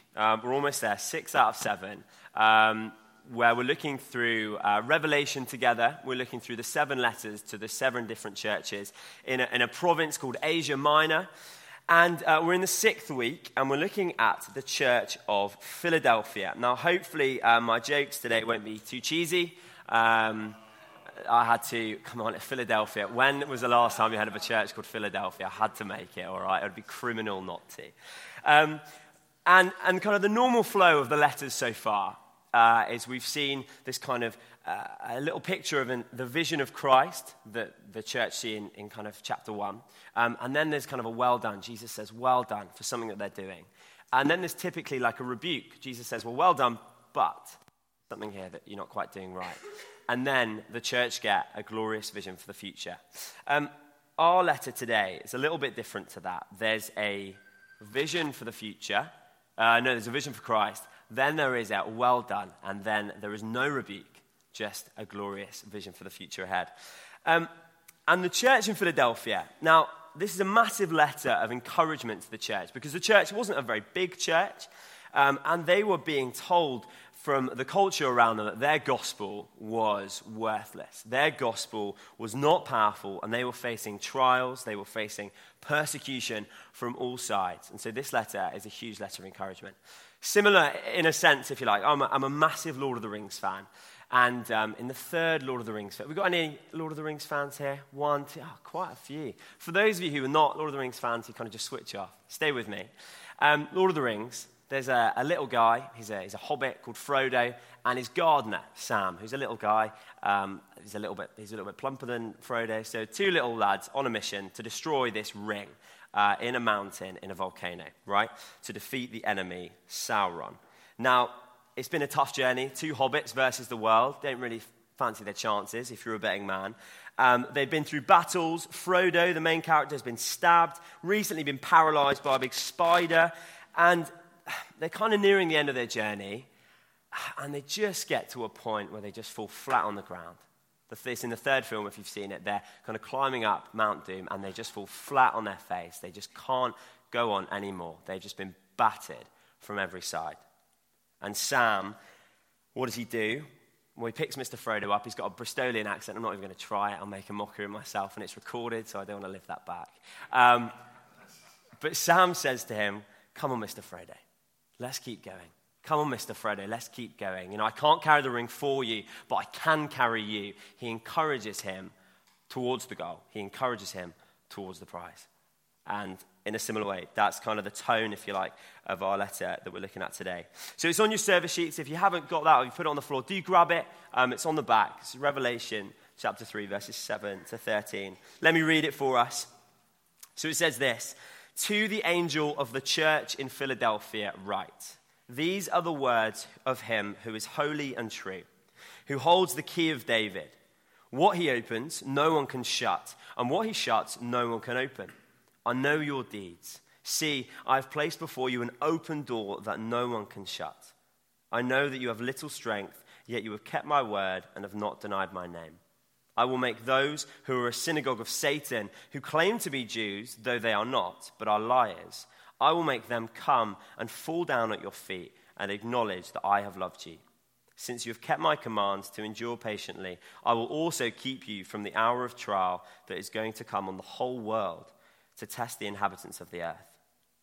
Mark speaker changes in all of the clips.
Speaker 1: We're almost there, 6 out of 7, where we're looking through Revelation together. We're looking through the 7 letters to the 7 different churches in a province called Asia Minor. And we're in the 6th week, and we're looking at the Church of Philadelphia. Now, hopefully, my jokes today won't be too cheesy. I had to, come on, Philadelphia. When was the last time you heard of a church called Philadelphia? I had to make it, all right? It would be criminal not to. And kind of the normal flow of the letters so far is we've seen this kind of a little picture of the vision of Christ that the church see in kind of chapter 1. And then there's kind of a well done. Jesus says, well done for something that they're doing. And then there's typically like a rebuke. Jesus says, well done, but something here that you're not quite doing right. And then the church get a glorious vision for the future. Our letter today is a little bit different to that. There's a vision for the future. There's a vision for Christ. Then there is a well done. And then there is no rebuke, just a glorious vision for the future ahead. And the church in Philadelphia. Now, this is a massive letter of encouragement to the church because the church wasn't a very big church. And they were being told from the culture around them that their gospel was worthless. Their gospel was not powerful, and they were facing trials, they were facing persecution from all sides. And so this letter is a huge letter of encouragement. Similar, in a sense, if you like, I'm a massive Lord of the Rings fan. And in the third Lord of the Rings film, we got any Lord of the Rings fans here? 1, 2, quite a few. For those of you who are not Lord of the Rings fans, you kind of just switch off. Stay with me. Lord of the Rings. There's a little guy, he's a hobbit called Frodo, and his gardener, Sam, who's a little guy. He's a little bit plumper than Frodo. So 2 little lads on a mission to destroy this ring in a mountain, in a volcano, right? To defeat the enemy, Sauron. Now, it's been a tough journey. 2 hobbits versus the world. Don't really fancy their chances if you're a betting man. They've been through battles. Frodo, the main character, has been stabbed, recently been paralyzed by a big spider, and they're kind of nearing the end of their journey, and they just get to a point where they just fall flat on the ground. This in the third film, if you've seen it, they're kind of climbing up Mount Doom, and they just fall flat on their face. They just can't go on anymore. They've just been battered from every side. And Sam, what does he do? Well, he picks Mr. Frodo up. He's got a Bristolian accent. I'm not even going to try it. I'll make a mockery of myself, and it's recorded, so I don't want to lift that back. But Sam says to him, come on, Mr. Frodo. Let's keep going. Come on, Mr. Frodo, let's keep going. You know, I can't carry the ring for you, but I can carry you. He encourages him towards the goal. He encourages him towards the prize. And in a similar way, that's kind of the tone, if you like, of our letter that we're looking at today. So it's on your service sheets. If you haven't got that, or you put it on the floor, do grab it. It's on the back. It's Revelation chapter 3, verses 7 to 13. Let me read it for us. So it says this. To the angel of the church in Philadelphia write, these are the words of him who is holy and true, who holds the key of David. What he opens, no one can shut, and what he shuts, no one can open. I know your deeds. See, I have placed before you an open door that no one can shut. I know that you have little strength, yet you have kept my word and have not denied my name. I will make those who are a synagogue of Satan, who claim to be Jews, though they are not, but are liars, I will make them come and fall down at your feet and acknowledge that I have loved you. Since you have kept my commands to endure patiently, I will also keep you from the hour of trial that is going to come on the whole world to test the inhabitants of the earth.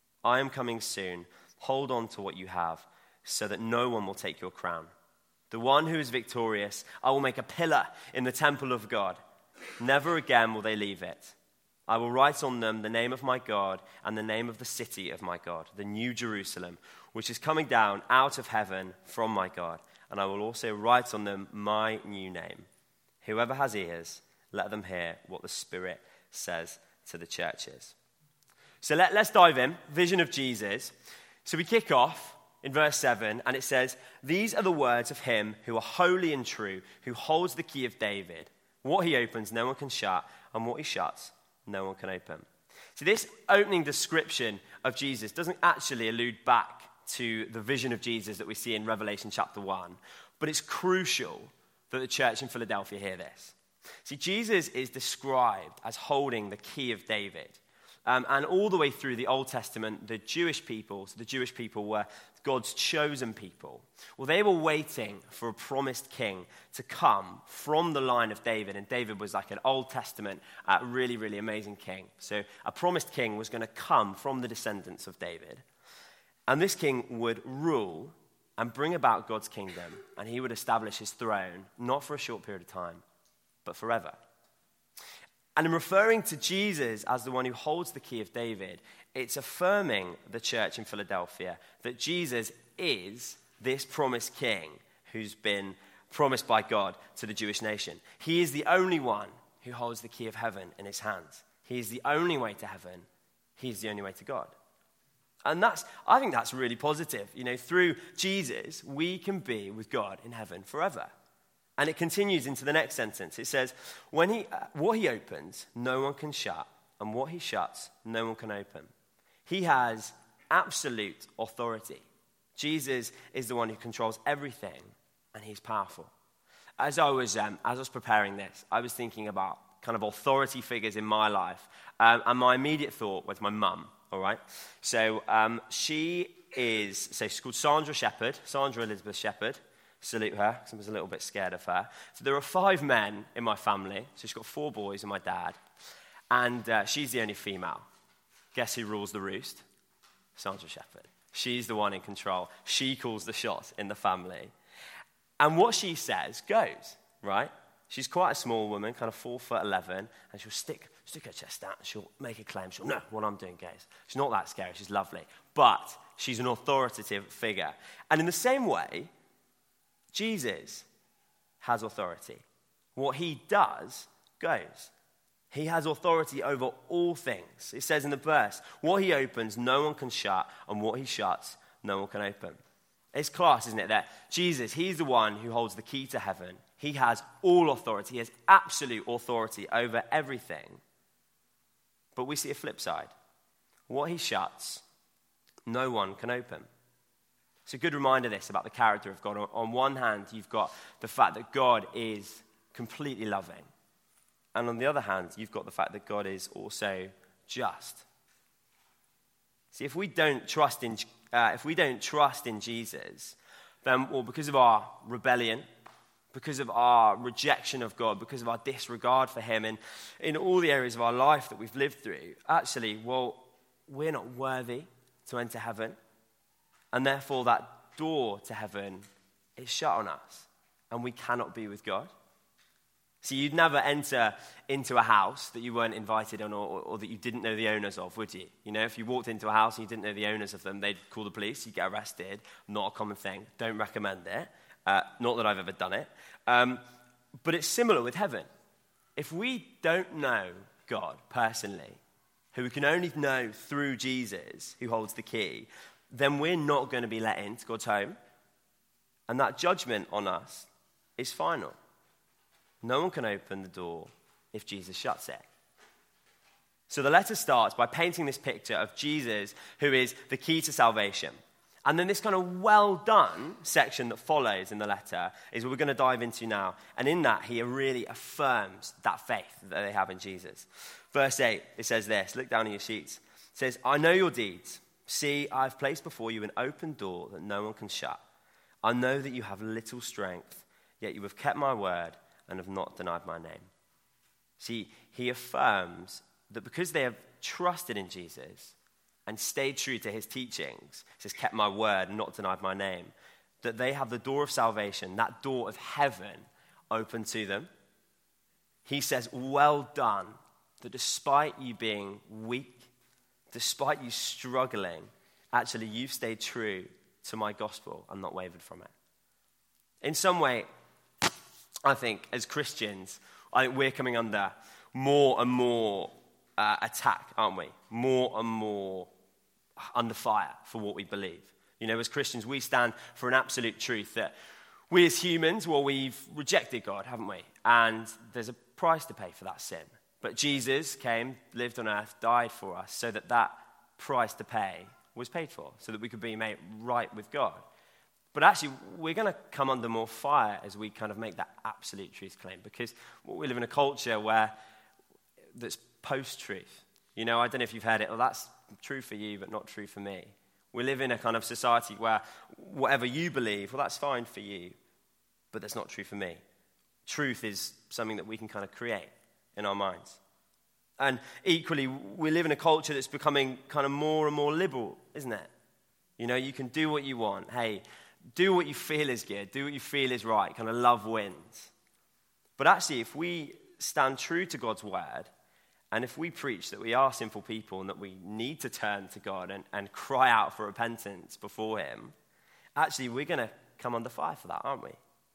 Speaker 1: I am coming soon. Hold on to what you have, so that no one will take your crown. The one who is victorious, I will make a pillar in the temple of God. Never again will they leave it. I will write on them the name of my God and the name of the city of my God, the New Jerusalem, which is coming down out of heaven from my God. And I will also write on them my new name. Whoever has ears, let them hear what the Spirit says to the churches. So let's dive in. Vision of Jesus. So we kick off in verse 7, and it says, these are the words of him who are holy and true, who holds the key of David. What he opens, no one can shut, and what he shuts, no one can open. So this opening description of Jesus doesn't actually allude back to the vision of Jesus that we see in Revelation chapter 1, but it's crucial that the church in Philadelphia hear this. See, Jesus is described as holding the key of David. and all the way through the Old Testament, the Jewish people were God's chosen people. Well, they were waiting for a promised king to come from the line of David, and David was like an Old Testament, really, really amazing king. So a promised king was going to come from the descendants of David, and this king would rule and bring about God's kingdom, and he would establish his throne, not for a short period of time, but forever. And in referring to Jesus as the one who holds the key of David, it's affirming the church in Philadelphia that Jesus is this promised king who's been promised by God to the Jewish nation. He is the only one who holds the key of heaven in his hands. He is the only way to heaven. He's the only way to God. And I think that's really positive. Through Jesus, we can be with God in heaven forever. And it continues into the next sentence. It says, what he opens, no one can shut, and what he shuts, no one can open. He has absolute authority. Jesus is the one who controls everything, and he's powerful. As I was preparing this, I was thinking about kind of authority figures in my life, and my immediate thought was my mum. All right, so she's called Sandra Shepherd, Sandra Elizabeth Shepherd. Salute her, because I was a little bit scared of her. So there are 5 men in my family. So she's got 4 boys and my dad. And she's the only female. Guess who rules the roost? Sandra Shepherd. She's the one in control. She calls the shots in the family. And what she says goes, right? She's quite a small woman, kind of 4'11", and she'll stick her chest out, and she'll make a claim. She'll know what I'm doing, guys. She's not that scary. She's lovely. But she's an authoritative figure. And in the same way, Jesus has authority. What he does goes. He has authority over all things. It says in the verse, what he opens, no one can shut, and what he shuts, no one can open. It's class, isn't it, that Jesus, he's the one who holds the key to heaven. He has all authority. He has absolute authority over everything. But we see a flip side. What he shuts, no one can open. It's a good reminder, this, about the character of God. On one hand, you've got the fact that God is completely loving. And on the other hand, you've got the fact that God is also just. See, if we don't trust in Jesus, then, well, because of our rebellion, because of our rejection of God, because of our disregard for him, and in all the areas of our life that we've lived through, actually, well, we're not worthy to enter heaven. And therefore, that door to heaven is shut on us, and we cannot be with God. So you'd never enter into a house that you weren't invited on or that you didn't know the owners of, would you? If you walked into a house and you didn't know the owners of them, they'd call the police, you'd get arrested. Not a common thing. Don't recommend it. Not that I've ever done it. But it's similar with heaven. If we don't know God personally, who we can only know through Jesus, who holds the key, then we're not going to be let into God's home. And that judgment on us is final. No one can open the door if Jesus shuts it. So the letter starts by painting this picture of Jesus, who is the key to salvation. And then this kind of well done section that follows in the letter is what we're going to dive into now. And in that, he really affirms that faith that they have in Jesus. Verse 8, it says this. Look down in your sheets. It says, I know your deeds. See, I've placed before you an open door that no one can shut. I know that you have little strength, yet you have kept my word and have not denied my name. See, he affirms that because they have trusted in Jesus and stayed true to his teachings, he says, kept my word and not denied my name, that they have the door of salvation, that door of heaven, open to them. He says, well done, that despite you being weak, despite you struggling, actually you've stayed true to my gospel and not wavered from it. In some way, I think as Christians, I think we're coming under more and more attack, aren't we? More and more under fire for what we believe. As Christians, we stand for an absolute truth that we as humans, well, we've rejected God, haven't we? And there's a price to pay for that sin. But Jesus came, lived on earth, died for us so that that price to pay was paid for, so that we could be made right with God. But actually, we're going to come under more fire as we kind of make that absolute truth claim, because we live in a culture that's post-truth. I don't know if you've heard it, well, that's true for you, but not true for me. We live in a kind of society where whatever you believe, well, that's fine for you, but that's not true for me. Truth is something that we can kind of create in our minds. And equally, we live in a culture that's becoming kind of more and more liberal, isn't it? You can do what you want. Hey, do what you feel is good. Do what you feel is right. Kind of love wins. But actually, if we stand true to God's word, and if we preach that we are sinful people and that we need to turn to God and cry out for repentance before him, actually, we're going to come under fire for that, aren't we?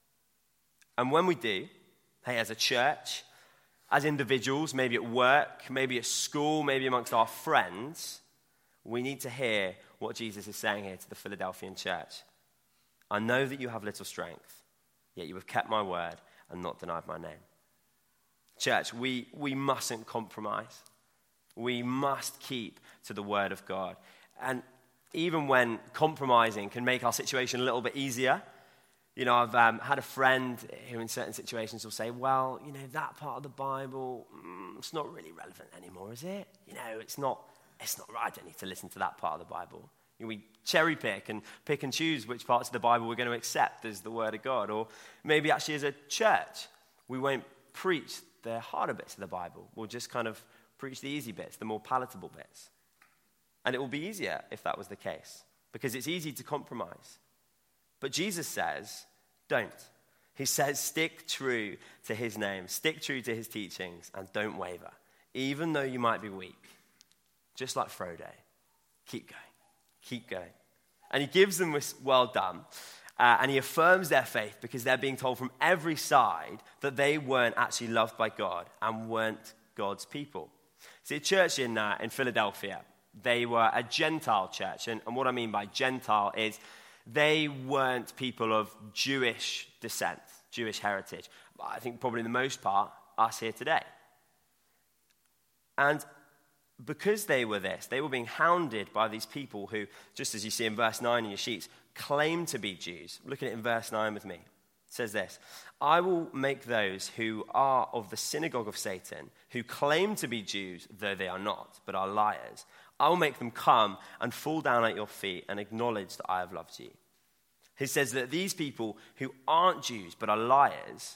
Speaker 1: And when we do, hey, as a church, as individuals, maybe at work, maybe at school, maybe amongst our friends, we need to hear what Jesus is saying here to the Philadelphian church. I know that you have little strength, yet you have kept my word and not denied my name. Church, we mustn't compromise. We must keep to the word of God. And even when compromising can make our situation a little bit easier, I've had a friend who in certain situations will say, well, that part of the Bible, it's not really relevant anymore, is it? It's not right. I don't need to listen to that part of the Bible. We cherry pick and choose which parts of the Bible we're going to accept as the word of God. Or maybe actually as a church, we won't preach the harder bits of the Bible. We'll just kind of preach the easy bits, the more palatable bits. And it will be easier if that was the case, because it's easy to compromise. But Jesus says, don't. He says, stick true to his name, stick true to his teachings, and don't waver. Even though you might be weak, just like Frodo, keep going. And he gives them this well done, and he affirms their faith because they're being told from every side that they weren't actually loved by God and weren't God's people. See, a church in Philadelphia, they were a Gentile church, and what I mean by Gentile is they weren't people of Jewish descent, Jewish heritage. I think probably the most part, us here today. And because they were this, they were being hounded by these people who, just as you see in verse 9 in your sheets, claim to be Jews. Look at it in verse 9 with me. It says this, I will make those who are of the synagogue of Satan, who claim to be Jews, though they are not, but are liars, I will make them come and fall down at your feet and acknowledge that I have loved you. He says that these people who aren't Jews but are liars,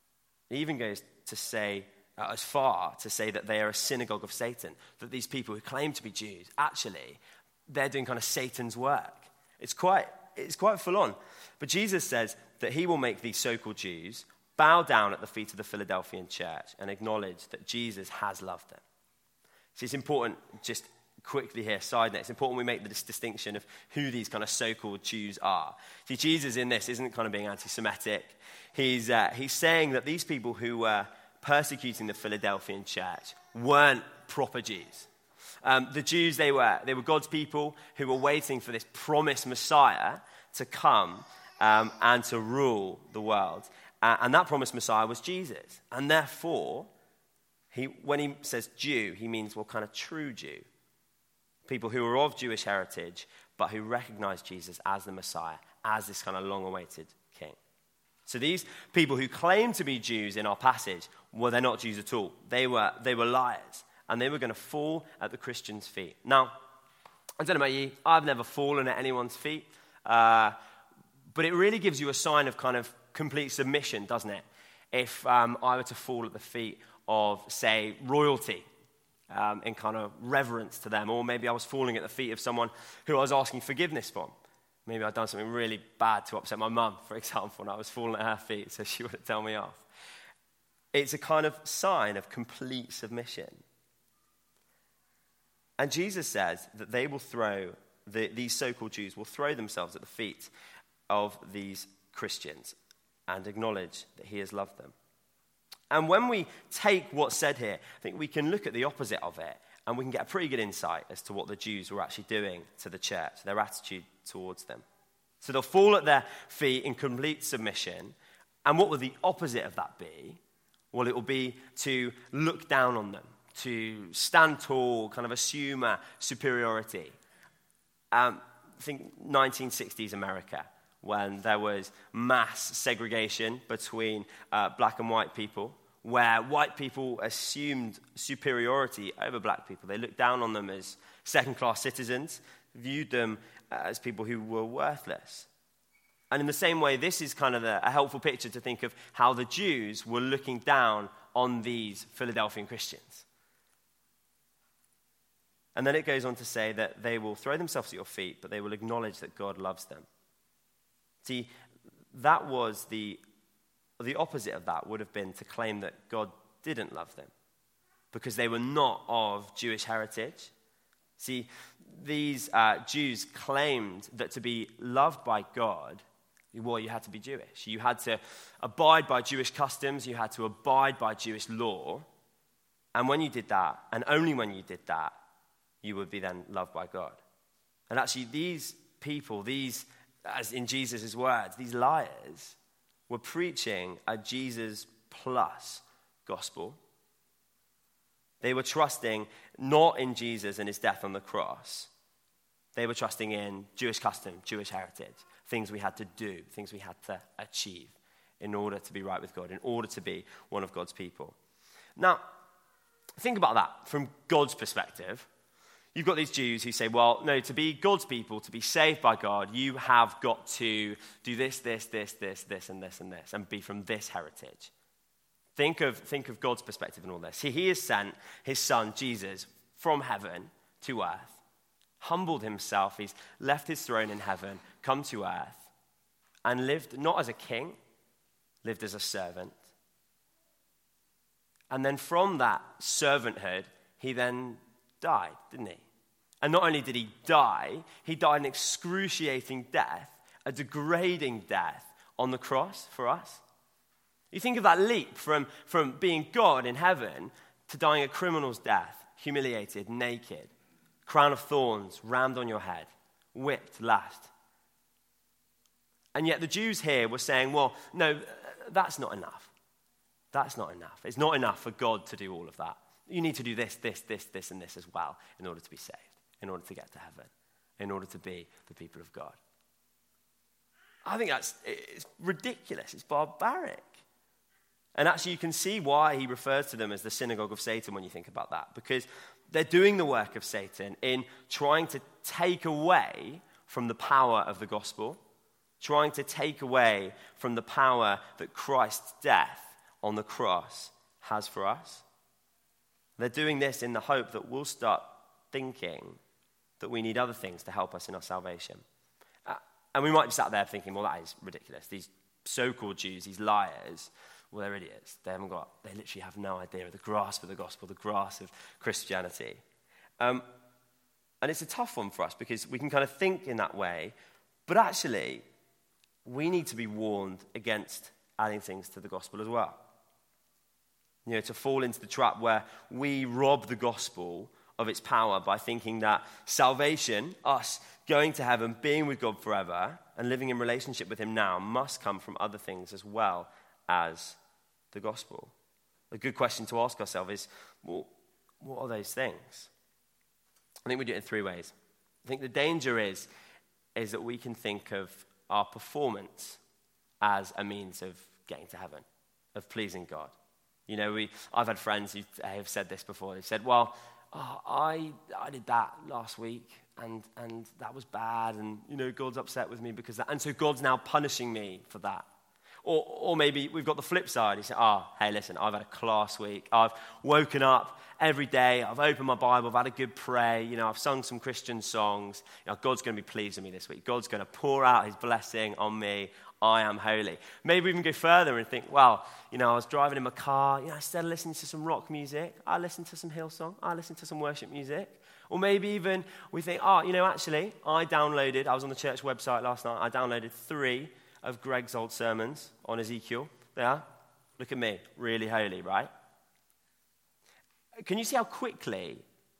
Speaker 1: he even goes to say, as far to say that they are a synagogue of Satan, that these people who claim to be Jews, actually, they're doing kind of Satan's work. It's quite full on. But Jesus says that he will make these so-called Jews bow down at the feet of the Philadelphian church and acknowledge that Jesus has loved them. See, it's important, just quickly here, side note, it's important we make this distinction of who these kind of so-called Jews are. See, Jesus in this isn't kind of being anti-Semitic. He's saying that these people who were persecuting the Philadelphian church weren't proper Jews. The Jews, they were God's people who were waiting for this promised Messiah to come and to rule the world. And that promised Messiah was Jesus. And therefore, when he says Jew, he means, well, kind of true Jew. People who are of Jewish heritage, but who recognize Jesus as the Messiah, as this kind of long-awaited king. So these people who claim to be Jews in our passage, well, they're not Jews at all. They were liars, and they were going to fall at the Christians' feet. Now, I don't know about you, I've never fallen at anyone's feet, but it really gives you a sign of kind of complete submission, doesn't it? If I were to fall at the feet of, say, royalty, in kind of reverence to them, or maybe I was falling at the feet of someone who I was asking forgiveness from. Maybe I'd done something really bad to upset my mum, for example, and I was falling at her feet so she wouldn't tell me off. It's a kind of sign of complete submission. And Jesus says that they will these so-called Jews will throw themselves at the feet of these Christians and acknowledge that he has loved them. And when we take what's said here, I think we can look at the opposite of it, and we can get a pretty good insight as to what the Jews were actually doing to the church, their attitude towards them. So they'll fall at their feet in complete submission. And what will the opposite of that be? Well, it will be to look down on them, to stand tall, kind of assume a superiority. Think 1960s America, when there was mass segregation between black and white people, where white people assumed superiority over black people. They looked down on them as second-class citizens, viewed them as people who were worthless. And in the same way, this is kind of a helpful picture to think of how the Jews were looking down on these Philadelphian Christians. And then it goes on to say that they will throw themselves at your feet, but they will acknowledge that God loves them. See, that was the opposite of that would have been to claim that God didn't love them because they were not of Jewish heritage. See, these Jews claimed that to be loved by God, well, you had to be Jewish. You had to abide by Jewish customs. You had to abide by Jewish law. And when you did that, and only when you did that, you would be then loved by God. And actually, these people, as in Jesus' words, these liars, were preaching a Jesus plus gospel. They were trusting not in Jesus and his death on the cross. They were trusting in Jewish custom, Jewish heritage, things we had to do, things we had to achieve in order to be right with God, in order to be one of God's people. Now, think about that from God's perspective. You've got these Jews who say, well, no, to be God's people, to be saved by God, you have got to do this, and this, and be from this heritage. Think of God's perspective in all this. He has sent his son, Jesus, from heaven to earth, humbled himself. He's left his throne in heaven, come to earth, and lived not as a king, lived as a servant. And then from that servanthood, he then died, didn't he? And not only did he die an excruciating death, a degrading death on the cross for us. You think of that leap from being God in heaven to dying a criminal's death, humiliated, naked, crown of thorns rammed on your head, whipped, lashed. And yet the Jews here were saying, well, no, that's not enough. That's not enough. It's not enough for God to do all of that. You need to do this, and this as well in order to be saved, in order to get to heaven, in order to be the people of God. I think it's ridiculous. It's barbaric. And actually you can see why he refers to them as the synagogue of Satan when you think about that. Because they're doing the work of Satan in trying to take away from the power of the gospel, trying to take away from the power that Christ's death on the cross has for us. They're doing this in the hope that we'll start thinking that we need other things to help us in our salvation. And we might be sat there thinking, well, that is ridiculous. These so-called Jews, these liars, well, they're idiots. They literally have no idea of the grasp of the gospel, the grasp of Christianity. And it's a tough one for us because we can kind of think in that way, but actually, we need to be warned against adding things to the gospel as well. You know, to fall into the trap where we rob the gospel of its power by thinking that salvation, us going to heaven, being with God forever, and living in relationship with him now, must come from other things as well as the gospel. A good question to ask ourselves is, well, what are those things? I think we do it in three ways. I think the danger is that we can think of our performance as a means of getting to heaven, of pleasing God. You know, I've had friends who have said this before. They've said, well, I did that last week, and that was bad, and, you know, God's upset with me because of that, and so God's now punishing me for that. Or maybe we've got the flip side. You say, hey, listen, I've had a class week. I've woken up every day. I've opened my Bible. I've had a good pray. You know, I've sung some Christian songs. You know, God's going to be pleased with me this week. God's going to pour out his blessing on me. I am holy. Maybe we even go further and think, well, you know, I was driving in my car. You know, instead of listening to some rock music, I listened to some Hillsong. I listened to some worship music. Or maybe even we think, you know, actually, I was on the church website last night. I downloaded 3 of Greg's old sermons on Ezekiel. There. Look at me. Really holy, right? Can you see how quickly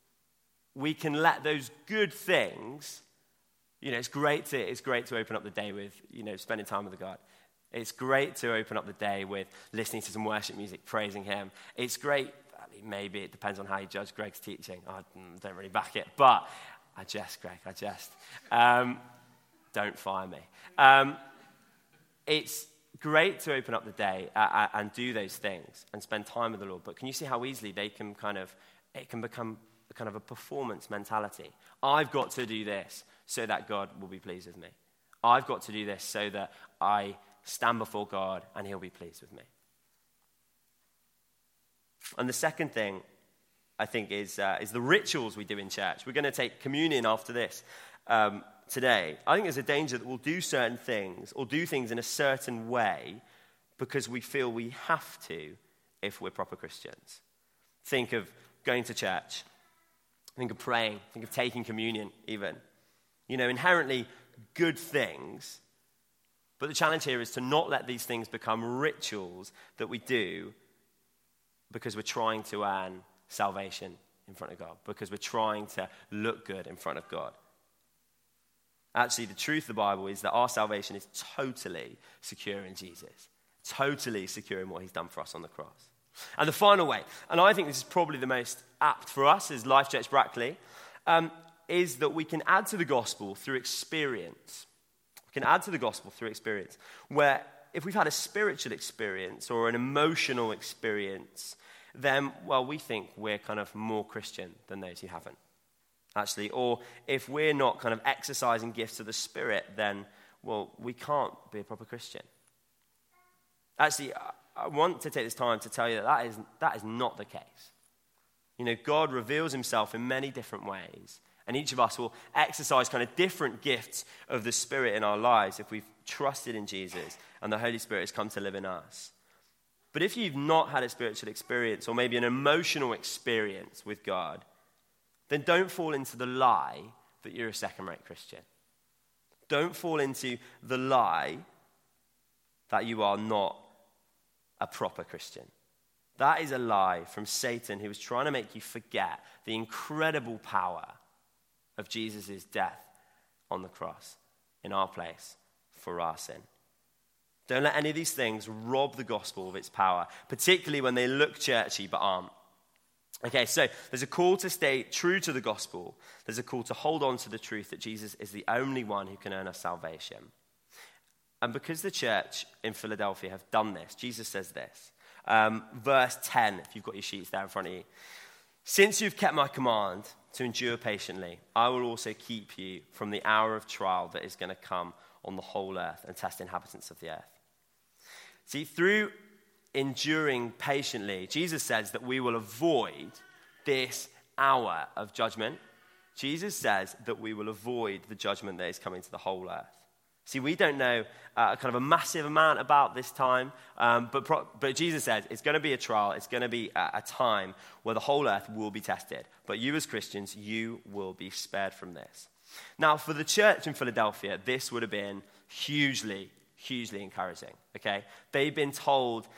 Speaker 1: we can let those good things, you know, it's great to open up the day with, you know, spending time with God. It's great to open up the day with listening to some worship music, praising him. It's great, maybe it depends on how you judge Greg's teaching. I don't really back it, but I jest, Greg, don't fire me. It's great to open up the day and do those things and spend time with the Lord. But can you see how easily it can become kind of a performance mentality? I've got to do this so that God will be pleased with me. I've got to do this so that I stand before God and he'll be pleased with me. And the second thing, I think, is the rituals we do in church. We're going to take communion after this today. I think there's a danger that we'll do certain things or do things in a certain way because we feel we have to if we're proper Christians. Think of going to church. Think of praying. Think of taking communion even. Inherently good things. But the challenge here is to not let these things become rituals that we do because we're trying to earn salvation in front of God, because we're trying to look good in front of God. Actually, the truth of the Bible is that our salvation is totally secure in Jesus, totally secure in what he's done for us on the cross. And the final way, and I think this is probably the most apt for us as Life Church Brackley, is that we can add to the gospel through experience. We can add to the gospel through experience, where if we've had a spiritual experience or an emotional experience, then, we think we're kind of more Christian than those who haven't, actually. Or if we're not kind of exercising gifts of the Spirit, then, we can't be a proper Christian. Actually, I want to take this time to tell you that is not the case. God reveals himself in many different ways, and each of us will exercise kind of different gifts of the Spirit in our lives if we've trusted in Jesus and the Holy Spirit has come to live in us. But if you've not had a spiritual experience or maybe an emotional experience with God, then don't fall into the lie that you're a second-rate Christian. Don't fall into the lie that you are not a proper Christian. That is a lie from Satan, who was trying to make you forget the incredible power of Jesus' death on the cross in our place for our sin. Don't let any of these things rob the gospel of its power, particularly when they look churchy but aren't. Okay, so there's a call to stay true to the gospel. There's a call to hold on to the truth that Jesus is the only one who can earn us salvation. And because the church in Philadelphia have done this, Jesus says this. Verse 10, if you've got your sheets there in front of you. Since you've kept my command to endure patiently, I will also keep you from the hour of trial that is going to come on the whole earth and test the inhabitants of the earth. See, through enduring patiently, Jesus says that we will avoid this hour of judgment. Jesus says that we will avoid the judgment that is coming to the whole earth. See, we don't know kind of a massive amount about this time, but Jesus says it's going to be a trial. It's going to be a time where the whole earth will be tested. But you as Christians, you will be spared from this. Now, for the church in Philadelphia, this would have been hugely encouraging, okay? They've been told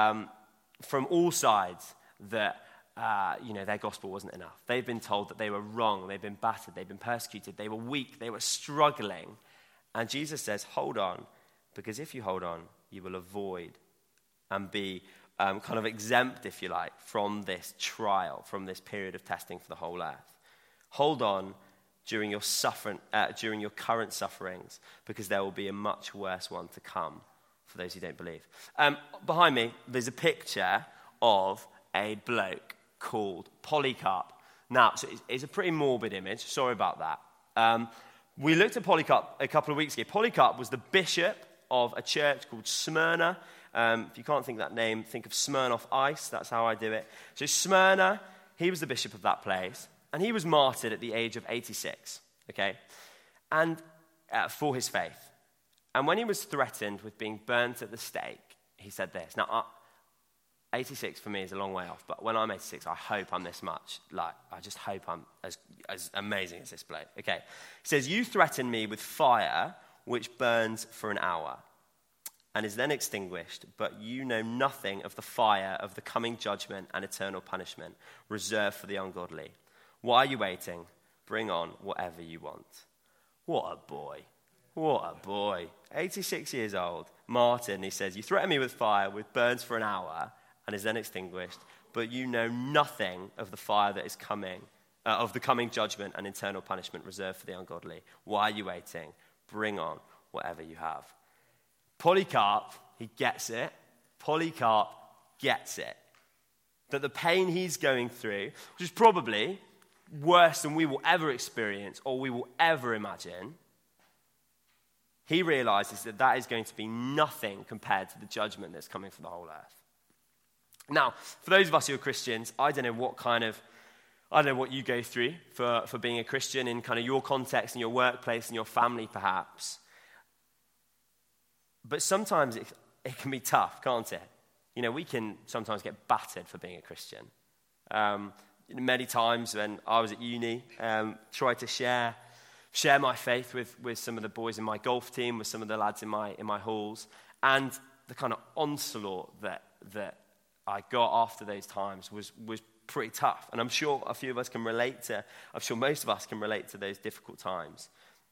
Speaker 1: from all sides that, their gospel wasn't enough. They've been told that they were wrong. They've been battered. They've been persecuted. They were weak. They were struggling. And Jesus says, hold on, because if you hold on, you will avoid and be kind of exempt, if you like, from this trial, from this period of testing for the whole earth. Hold on during your current sufferings, because there will be a much worse one to come for those who don't believe. Behind me, there's a picture of a bloke called Polycarp. Now, so it's a pretty morbid image. Sorry about that. We looked at Polycarp a couple of weeks ago. Polycarp was the bishop of a church called Smyrna. If you can't think of that name, think of Smirnoff Ice. That's how I do it. So Smyrna, he was the bishop of that place. And he was martyred at the age of 86, okay? And for his faith. And when he was threatened with being burnt at the stake, he said this. Now, 86 for me is a long way off, but when I'm 86, I hope I'm this much. I just hope I'm as amazing as this bloke. Okay. He says, you threaten me with fire, which burns for an hour and is then extinguished, but you know nothing of the fire of the coming judgment and eternal punishment reserved for the ungodly. Why are you waiting? Bring on whatever you want. What a boy. What a boy. 86 years old. Martin, he says, you threaten me with fire, which burns for an hour and is then extinguished, but you know nothing of the fire that is coming, of the coming judgment and eternal punishment reserved for the ungodly. Why are you waiting? Bring on whatever you have. Polycarp he gets it. Polycarp gets it. That the pain he's going through, which is probably worse than we will ever experience or we will ever imagine, he realizes that that is going to be nothing compared to the judgment that's coming for the whole earth. Now, for those of us who are Christians, I don't know what you go through for being a Christian in kind of your context and your workplace and your family perhaps. But sometimes it can be tough, can't it? You know, we can sometimes get battered for being a Christian. Many times when I was at uni, tried to share my faith with some of the boys in my golf team, with some of the lads in my halls, and the kind of onslaught that I got after those times was pretty tough. And I'm sure most of us can relate to those difficult times.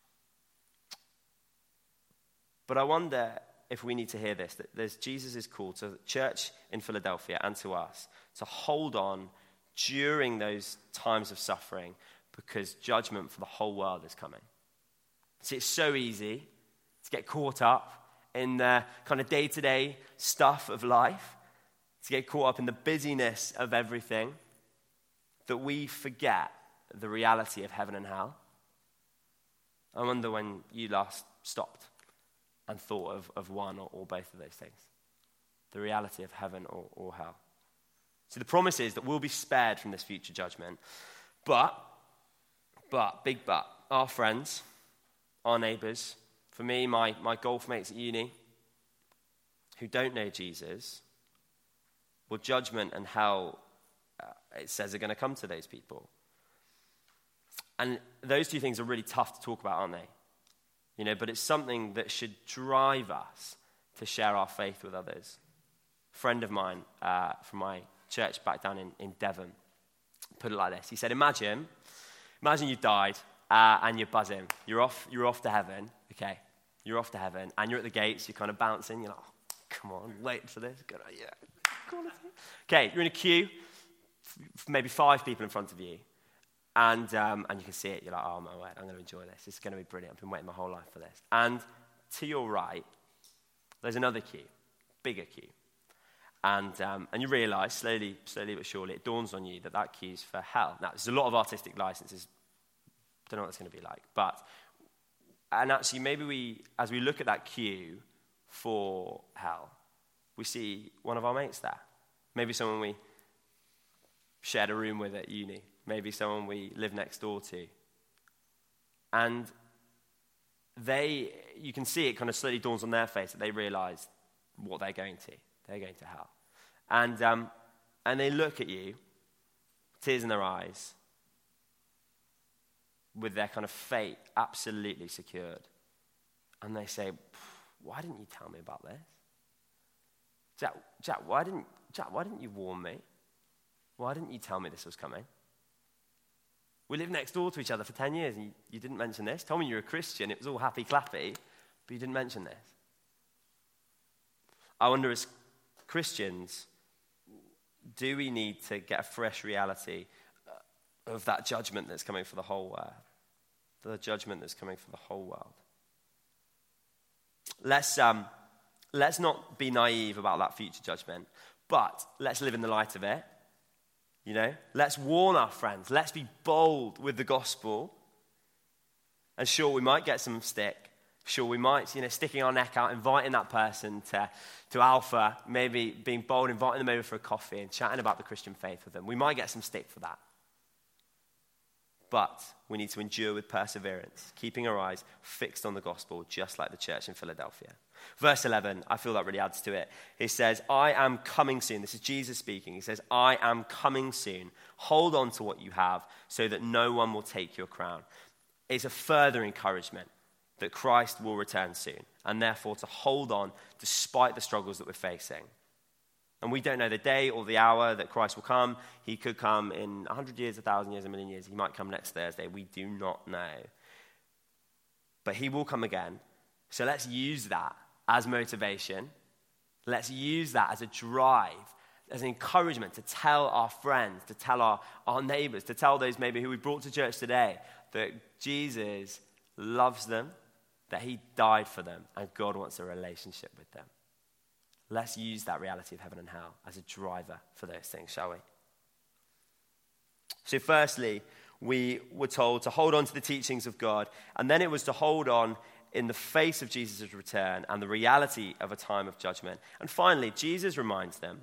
Speaker 1: But I wonder if we need to hear this, that there's Jesus' call to the church in Philadelphia and to us to hold on during those times of suffering, because judgment for the whole world is coming. See, it's so easy to get caught up in the kind of day-to-day stuff of life, to get caught up in the busyness of everything, that we forget the reality of heaven and hell. I wonder when you last stopped and thought of one or both of those things. The reality of heaven or hell. So the promise is that we'll be spared from this future judgment. But, big but, our friends, our neighbours, for me, my golf mates at uni, who don't know Jesus, well, judgment and hell, it says, are going to come to those people. And those two things are really tough to talk about, aren't they? You know, but it's something that should drive us to share our faith with others. A friend of mine from my church back down in Devon put it like this. He said, imagine you died and you're buzzing. You're off to heaven, okay? You're off to heaven, and you're at the gates, you're kind of bouncing, you're like, oh, come on, wait for this. Yeah. Okay, you're in a queue, maybe 5 people in front of you, and you can see it. You're like, oh my word, I'm going to enjoy this. This is going to be brilliant. I've been waiting my whole life for this. And to your right, there's another queue, bigger queue, and you realise slowly but surely, it dawns on you that queue's for hell. Now, there's a lot of artistic licenses. Don't know what it's going to be like, and actually, maybe as we look at that queue for hell, we see one of our mates there. Maybe someone we shared a room with at uni. Maybe someone we live next door to. And you can see it kind of slowly dawns on their face that they realize what they're going to. They're going to hell. And they look at you, tears in their eyes, with their kind of fate absolutely secured. And they say, why didn't you tell me about this? Jack, why didn't you warn me? Why didn't you tell me this was coming? We lived next door to each other for 10 years, and you didn't mention this. Told me you were a Christian. It was all happy-clappy, but you didn't mention this. I wonder, as Christians, do we need to get a fresh reality of that judgment that's coming for the whole world? The judgment that's coming for the whole world. Let's not be naive about that future judgment, but let's live in the light of it. You know, let's warn our friends. Let's be bold with the gospel. And sure, we might get some stick. Sure, we might, sticking our neck out, inviting that person to Alpha, maybe being bold, inviting them over for a coffee and chatting about the Christian faith with them. We might get some stick for that. But we need to endure with perseverance, keeping our eyes fixed on the gospel, just like the church in Philadelphia. Verse 11, I feel that really adds to it. He says, I am coming soon. This is Jesus speaking. He says, I am coming soon. Hold on to what you have so that no one will take your crown. It's a further encouragement that Christ will return soon, and therefore to hold on despite the struggles that we're facing. And we don't know the day or the hour that Christ will come. He could come in 100 years, 1,000 years, a million years. He might come next Thursday. We do not know. But he will come again. So let's use that as motivation. Let's use that as a drive, as an encouragement to tell our friends, to tell our neighbors, to tell those maybe who we brought to church today that Jesus loves them, that he died for them, and God wants a relationship with them. Let's use that reality of heaven and hell as a driver for those things, shall we? So firstly, we were told to hold on to the teachings of God, and then it was to hold on in the face of Jesus' return and the reality of a time of judgment. And finally, Jesus reminds them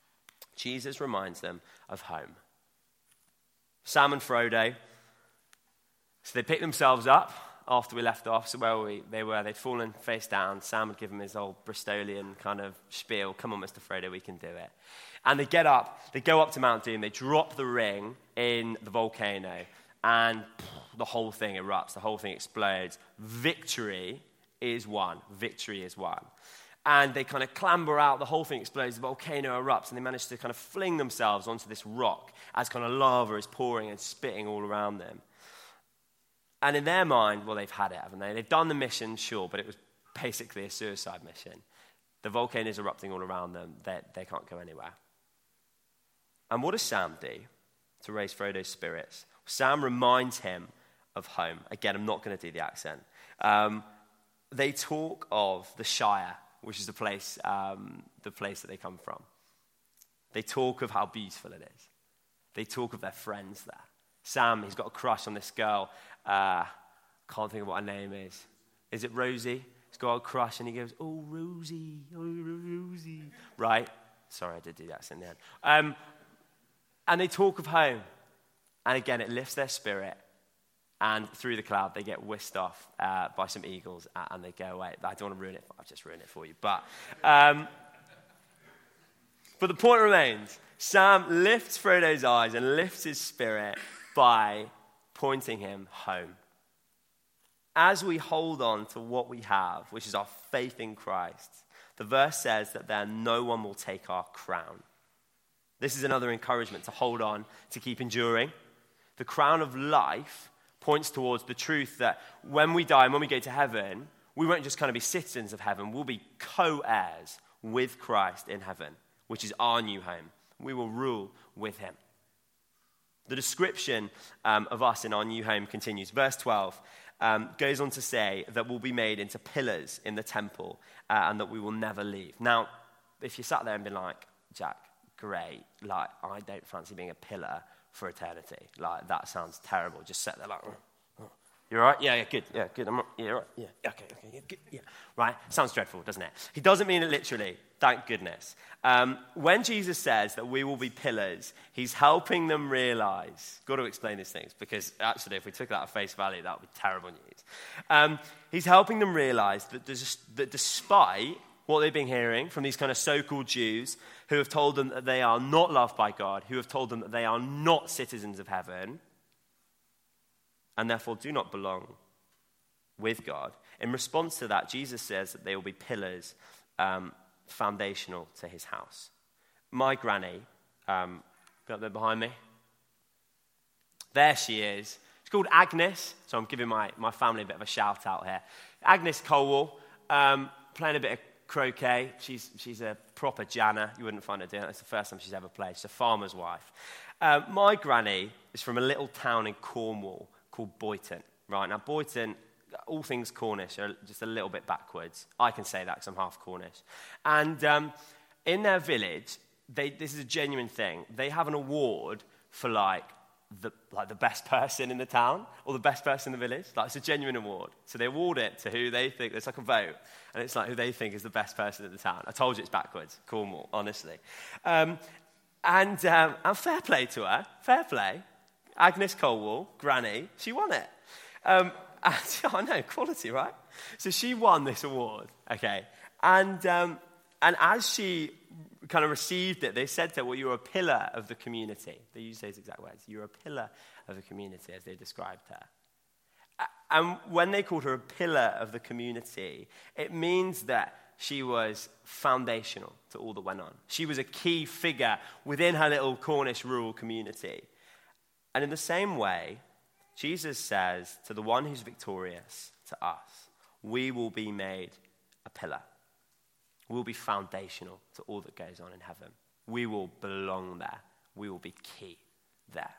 Speaker 1: of home. Sam and Frodo, so they picked themselves up after we left off. So they'd fallen face down. Sam had given him his old Bristolian kind of spiel. Come on, Mr. Frodo, we can do it. And they get up, they go up to Mount Doom, they drop the ring in the volcano, and the whole thing erupts, the whole thing explodes. Victory is won. Victory is won. And they kind of clamber out, the whole thing explodes, the volcano erupts, and they manage to kind of fling themselves onto this rock as kind of lava is pouring and spitting all around them. And in their mind, well, they've had it, haven't they? They've done the mission, sure, but it was basically a suicide mission. The volcano is erupting all around them. They can't go anywhere. And what does Sam do to raise Frodo's spirits? Sam reminds him of home. Again, I'm not going to do the accent. They talk of the Shire, which is the place that they come from. They talk of how beautiful it is. They talk of their friends there. Sam, he's got a crush on this girl. Can't think of what her name is. Is it Rosie? He's got a crush, and he goes, "Oh, Rosie, oh, Rosie." Right? Sorry, I did do that in the end. And they talk of home. And again, it lifts their spirit. And through the cloud, they get whisked off by some eagles, and they go away. I don't want to ruin it. I've just ruined it for you. But the point remains. Sam lifts Frodo's eyes and lifts his spirit by pointing him home. As we hold on to what we have, which is our faith in Christ, the verse says that then no one will take our crown. This is another encouragement to hold on, to keep enduring. The crown of life points towards the truth that when we die and when we go to heaven, we won't just kind of be citizens of heaven. We'll be co-heirs with Christ in heaven, which is our new home. We will rule with him. The description of us in our new home continues. Verse 12 goes on to say that we'll be made into pillars in the temple and that we will never leave. Now, if you sat there and been like, Jack, great, like, I don't fancy being a pillar for eternity. Like, that sounds terrible. Just sit there like, you all right? Yeah, good. Yeah, right. Yeah, okay, yeah, good. Yeah, right? Sounds dreadful, doesn't it? He doesn't mean it literally. Thank goodness. When Jesus says that we will be pillars, he's helping them realize. Got to explain these things because actually, if we took that at face value, that would be terrible news. He's helping them realize that despite what they've been hearing from these kind of so-called Jews who have told them that they are not loved by God, who have told them that they are not citizens of heaven, and therefore do not belong with God. In response to that, Jesus says that they will be pillars foundational to his house. My granny, got there behind me. There she is. She's called Agnes, so I'm giving my family a bit of a shout out here. Agnes Colwell, playing a bit of croquet. She's a proper Janna. You wouldn't find her doing that. It's the first time she's ever played. She's a farmer's wife. My granny is from a little town in Cornwall called Boyton. Right, now Boyton, all things Cornish are just a little bit backwards. I can say that because I'm half Cornish. And in their village, this is a genuine thing. They have an award for the best person in the town or the best person in the village. Like, it's a genuine award. So they award it to who they think, there's like a vote, and it's like who they think is the best person in the town. I told you it's backwards, Cornwall, honestly. And fair play to her, fair play. Agnes Colwell, granny, she won it. I know, quality, right? So she won this award, okay. And as she kind of received it, they said to her, well, you're a pillar of the community. They used those exact words. You're a pillar of the community, as they described her. And when they called her a pillar of the community, it means that she was foundational to all that went on. She was a key figure within her little Cornish rural community. And in the same way, Jesus says to the one who's victorious, to us, we will be made a pillar. We'll be foundational to all that goes on in heaven. We will belong there. We will be key there.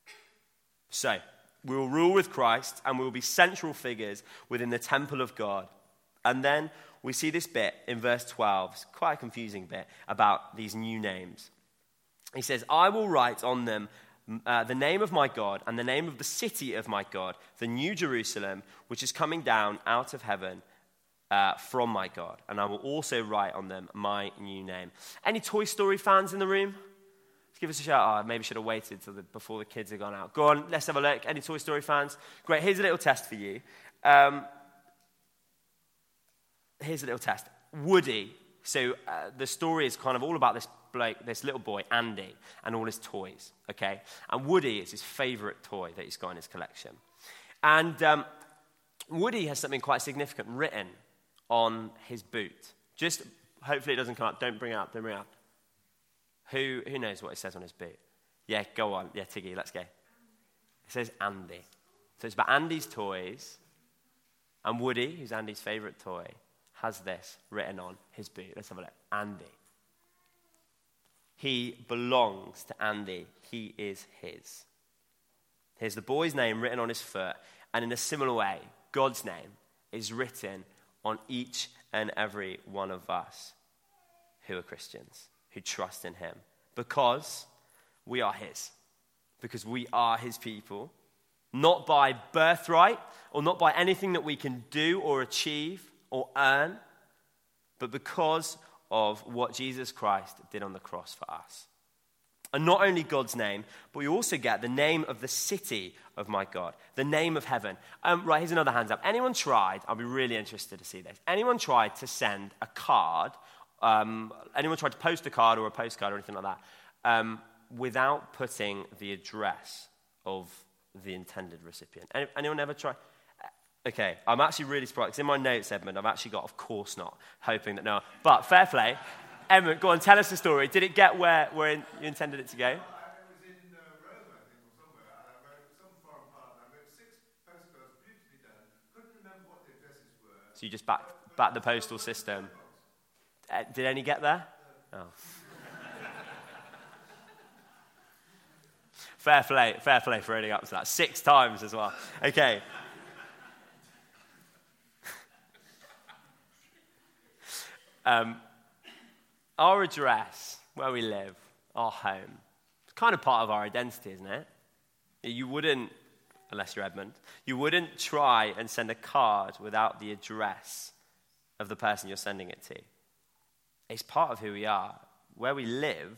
Speaker 1: So, we will rule with Christ and we will be central figures within the temple of God. And then we see this bit in verse 12. It's quite a confusing bit about these new names. He says, I will write on them the name of my God and the name of the city of my God, the new Jerusalem, which is coming down out of heaven from my God. And I will also write on them my new name. Any Toy Story fans in the room? Let's give us a shout. Oh, maybe should have waited before the kids had gone out. Go on, let's have a look. Any Toy Story fans? Great, here's a little test for you. Here's a little test. Woody. So the story is kind of all about this bloke, this little boy, Andy, and all his toys, okay? And Woody is his favorite toy that he's got in his collection. And Woody has something quite significant written on his boot. Just, hopefully it doesn't come up. Don't bring it up. Who knows what it says on his boot? Yeah, go on. Yeah, Tiggy, let's go. It says Andy. So it's about Andy's toys. And Woody, who's Andy's favorite toy, has this written on his boot. Let's have a look. Andy. He belongs to Andy. He is his. Here's the boy's name written on his foot. And in a similar way, God's name is written on each and every one of us who are Christians, who trust in him. Because we are his. Because we are his people. Not by birthright or not by anything that we can do or achieve or earn, but because of what Jesus Christ did on the cross for us. And not only God's name, but we also get the name of the city of my God, the name of heaven. Right, here's another hands up. Anyone tried, I'll be really interested to see this, anyone tried to send a card, anyone tried to post a card or a postcard or anything like that, without putting the address of the intended recipient? Anyone ever tried? Okay, I'm actually really surprised. 'Cause in my notes, Edmund, I've actually got, of course not, hoping that no. But fair play. Edmund, go on, tell us the story. Did it get where you intended it to go?
Speaker 2: It was in Rome, I think, or somewhere. I wrote some foreign part. I wrote 6 postcards, beautifully done. Couldn't remember what the addresses were.
Speaker 1: So you just backed the postal system. Did any get there? Oh. Fair play for running up to that. 6 times as well. Okay. Our address, where we live, our home, it's kind of part of our identity, isn't it? You wouldn't, unless you're Edmund, you wouldn't try and send a card without the address of the person you're sending it to. It's part of who we are. Where we live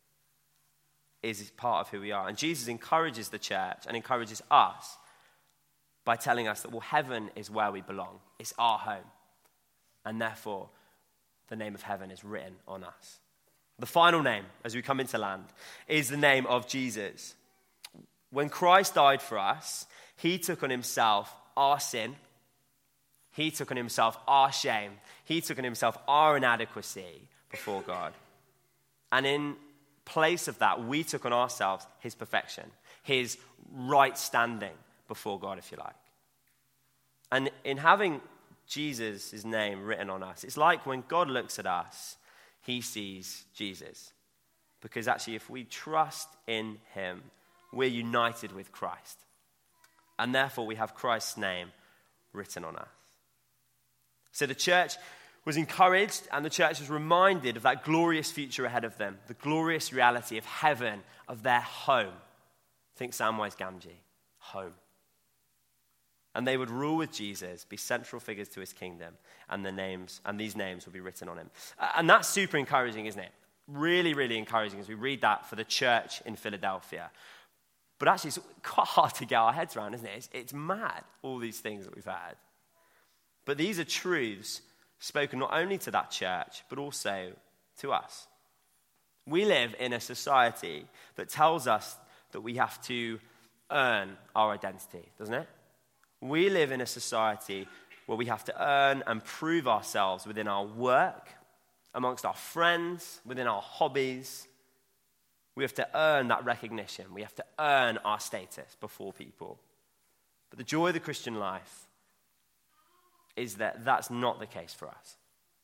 Speaker 1: is part of who we are. And Jesus encourages the church and encourages us by telling us that, well, heaven is where we belong. It's our home. And therefore, the name of heaven is written on us. The final name, as we come into land, is the name of Jesus. When Christ died for us, he took on himself our sin. He took on himself our shame. He took on himself our inadequacy before God. And in place of that, we took on ourselves his perfection, his right standing before God, if you like. And in having Jesus' name written on us, it's like when God looks at us, he sees Jesus. Because actually, if we trust in him, we're united with Christ. And therefore, we have Christ's name written on us. So the church was encouraged and the church was reminded of that glorious future ahead of them, the glorious reality of heaven, of their home. Think Samwise Gamgee, home. And they would rule with Jesus, be central figures to his kingdom, and these names will be written on him. And that's super encouraging, isn't it? Really, really encouraging as we read that for the church in Philadelphia. But actually, it's quite hard to get our heads around, isn't it? It's mad, all these things that we've had. But these are truths spoken not only to that church, but also to us. We live in a society that tells us that we have to earn our identity, doesn't it? We live in a society where we have to earn and prove ourselves within our work, amongst our friends, within our hobbies. We have to earn that recognition. We have to earn our status before people. But the joy of the Christian life is that that's not the case for us.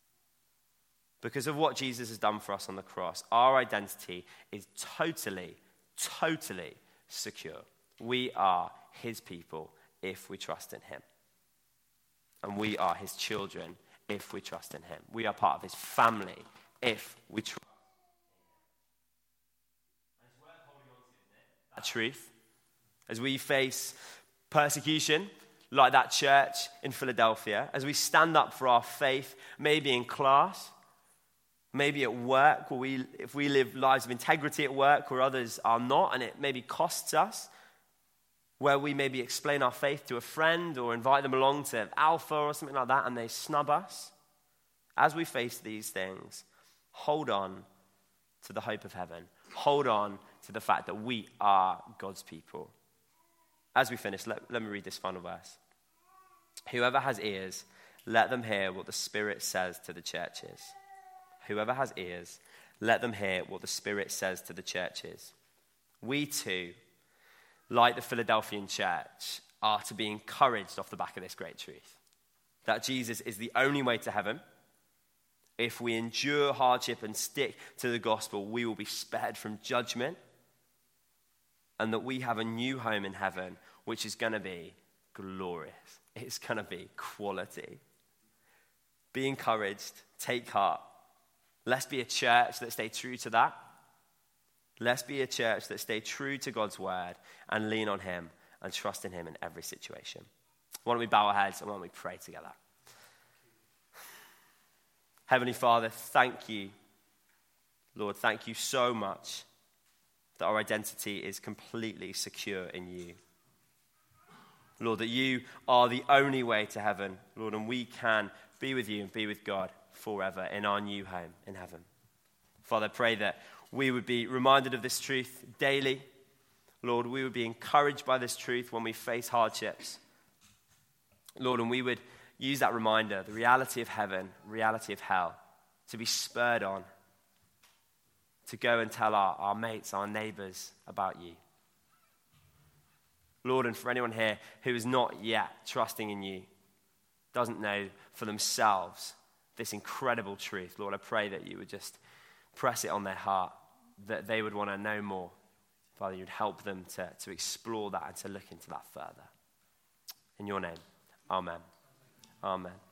Speaker 1: Because of what Jesus has done for us on the cross, our identity is totally, totally secure. We are his people if we trust in him. And we are his children if we trust in him. We are part of his family if we trust that truth. As we face persecution, like that church in Philadelphia, as we stand up for our faith, maybe in class, maybe at work, if we live lives of integrity at work where others are not, and it maybe costs us, where we maybe explain our faith to a friend or invite them along to Alpha or something like that, and they snub us. As we face these things, hold on to the hope of heaven. Hold on to the fact that we are God's people. As we finish, let me read this final verse. Whoever has ears, let them hear what the Spirit says to the churches. Whoever has ears, let them hear what the Spirit says to the churches. We too, like the Philadelphian church, are to be encouraged off the back of this great truth. That Jesus is the only way to heaven. If we endure hardship and stick to the gospel, we will be spared from judgment. And that we have a new home in heaven, which is going to be glorious. It's going to be quality. Be encouraged. Take heart. Let's be a church that stay true to that. Let's be a church that stay true to God's word and lean on him and trust in him in every situation. Why don't we bow our heads and why don't we pray together? Heavenly Father, thank you. Lord, thank you so much that our identity is completely secure in you. Lord, that you are the only way to heaven, Lord, and we can be with you and be with God forever in our new home in heaven. Father, I pray that we would be reminded of this truth daily. Lord, we would be encouraged by this truth when we face hardships. Lord, and we would use that reminder, the reality of heaven, reality of hell, to be spurred on, to go and tell our mates, our neighbors about you. Lord, and for anyone here who is not yet trusting in you, doesn't know for themselves this incredible truth, Lord, I pray that you would just press it on their heart, that they would want to know more. Father, you'd help them to explore that and to look into that further. In your name, amen. Amen.